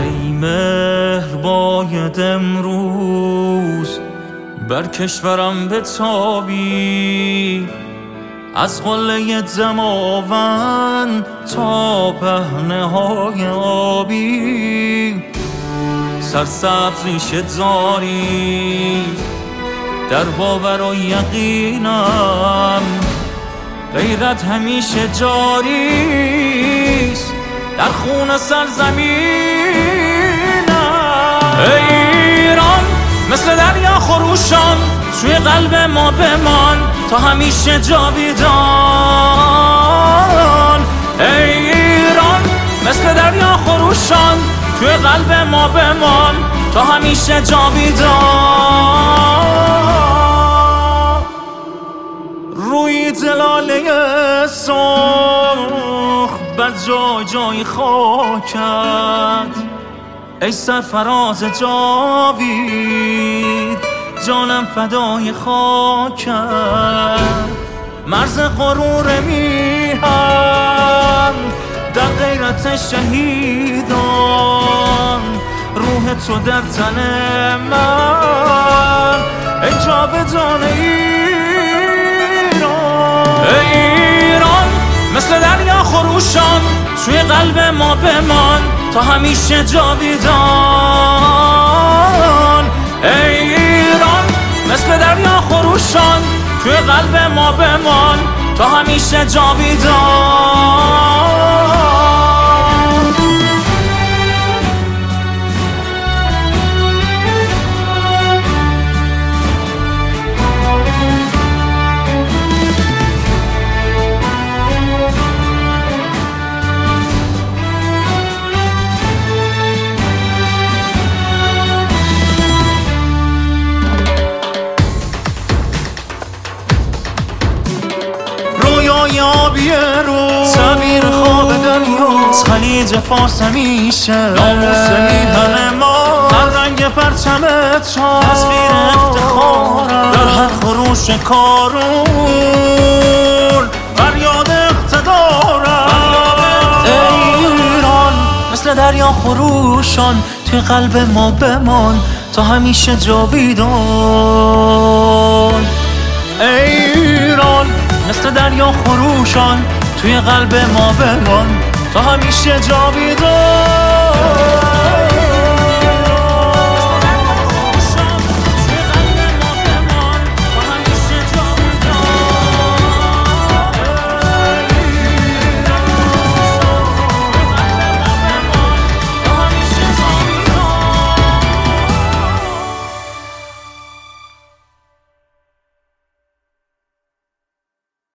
ای مهر باید امروز بر کشورم بتابی، از قله دماوند تا پهنه های آبی. سرسبز ریشه داری در باور و یقینم، غیرت همیشه جاریست در خون سرزمینم. ای ایران مثل دریا خروشان توی قلب ما بمان تا همیشه جاویدان. ای ایران مثل دریا خروشان توی قلب ما بمان تا همیشه جاویدان. روی دلاله سرخ بر جای جای خاکت، ای سرفراز جاوید جانم فدای خاکت. مرز غرور میهن در غیرت شهیدان، روح تو در تن من ای جاودان ایران. ای ایران مثل دریا خروشان توی قلب ما بمان تا همیشه جاویدان. ای ایران مثل دریا خروشان توی قلب ما بمان تا همیشه جاویدان. آبی رو سبیر خواب دریاست، خلیج فارس همیشه ناموس میهن ما، در رنگ پرچم چار تصویر افتخارم، در هر خروش کارون فریاد اقتدارم. ای ایران مثل دریا خروشان توی قلب ما بمان تا همیشه جاویدان. ای ایران مثل دریا خروشان توی قلب ما بمان تا همیشه جاویدان.